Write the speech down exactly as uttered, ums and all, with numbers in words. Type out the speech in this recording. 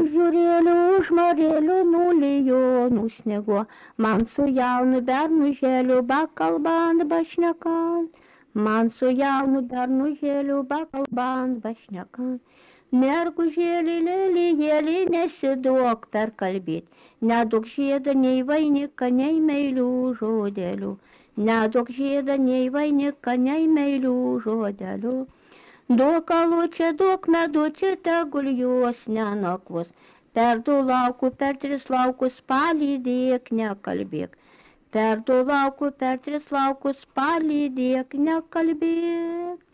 ant žiūrėlių, žmarėlių nulijonų sniego, man su jaunu bernužėliu bakalbant bašnekant, man su jaunu bernužėliu bakalbant bašnekant. Mergužėlį, lelijėlį, nesiduok per kalbėt, neduok žiedą nei vainiką, nei meilių žodelių, neduok žiedą nei vainiką, nei meilių žodelių. Duok alučią, duok medučią, tegul juos nenakvos, per du laukų, per tris laukus palydėk, nekalbėk, per du laukų, per tris laukus palydėk, nekalbėk.